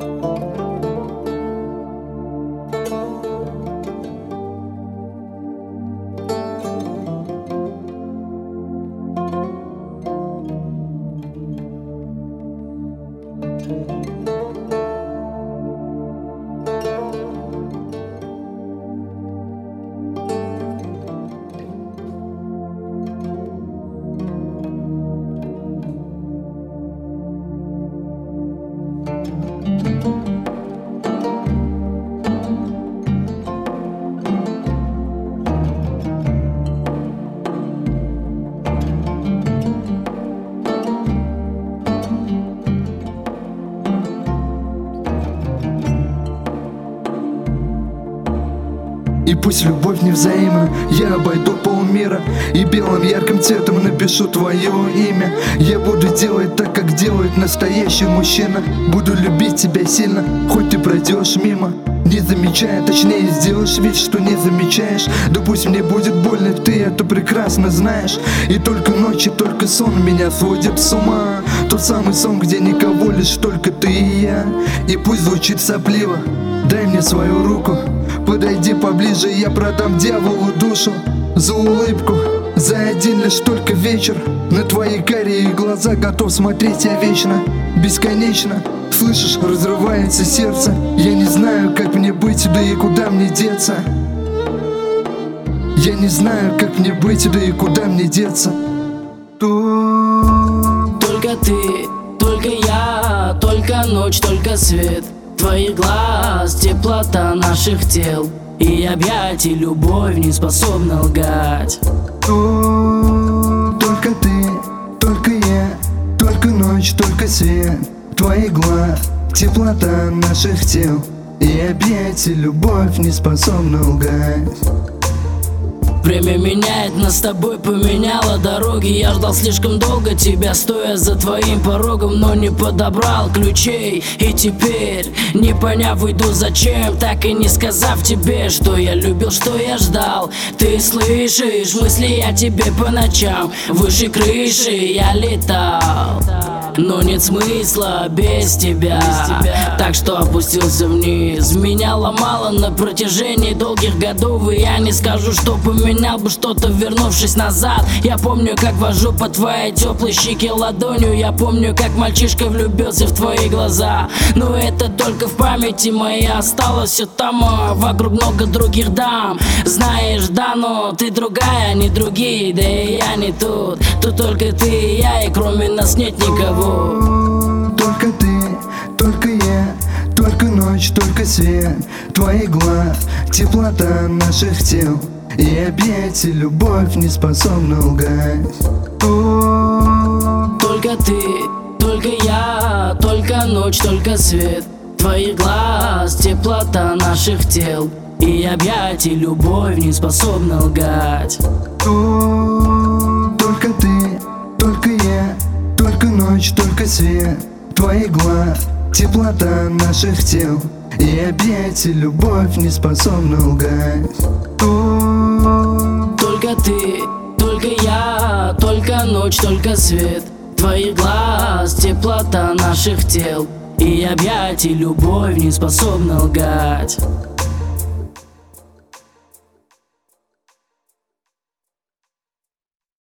И пусть любовь невзаимна, я обойду полмира и белым ярким цветом напишу твое имя. Я буду делать так, как делает настоящий мужчина. Буду любить тебя сильно, хоть ты пройдешь мимо, не замечая, точнее сделаешь вид, что не замечаешь. Да пусть мне будет больно, ты это прекрасно знаешь. И только ночи, только сон меня сводит с ума. Тот самый сон, где никого, лишь только ты и я. И пусть звучит сопливо, дай мне свою руку, подойди поближе, я продам дьяволу душу. За улыбку, за один лишь только вечер, на твои карие глаза готов смотреть я вечно, бесконечно. Слышишь, разрывается сердце, я не знаю, как мне быть, да и куда мне деться. Я не знаю, как мне быть, да и куда мне деться. Только ты, только я, только ночь, только свет твоих глаз, теплота наших тел и объятий, любовь не способна лгать. Только ты, только я, только ночь, только свет твоих глаз, теплота наших тел и объятий, любовь не способна лгать. Время меняет, нас с тобой поменяло дороги. Я ждал слишком долго тебя, стоя за твоим порогом, но не подобрал ключей. И теперь, не поняв, уйду зачем, так и не сказав тебе, что я любил, что я ждал. Ты слышишь мысли о тебе по ночам, выше крыши я летал, но нет смысла без тебя, так что опустился вниз. Меня ломало на протяжении долгих годов, и я не скажу, что поменял бы что-то, вернувшись назад. Я помню, как вожу по твоей теплой щеке ладонью. Я помню, как мальчишка влюбился в твои глаза. Но это только в памяти моей осталось. Все там, вокруг много других дам. Знаешь, да, но ты другая, не другие, да и я не тут. Тут только ты и я, и кроме нас нет никого. Только ты, только я, только ночь, только свет твоих глаз, теплота наших тел и объятий, любовь не способна лгать. Только ты, только я, только ночь, только свет твоих глаз, теплота наших тел и объятий, любовь не способна лгать. Только ты, только я, только ночь, только свет твоих глаз, теплота наших тел и объятий, любовь не способна лгать. Только ты, только я, только ночь, только свет твоих глаз, теплота наших тел и объятий, любовь не способна лгать.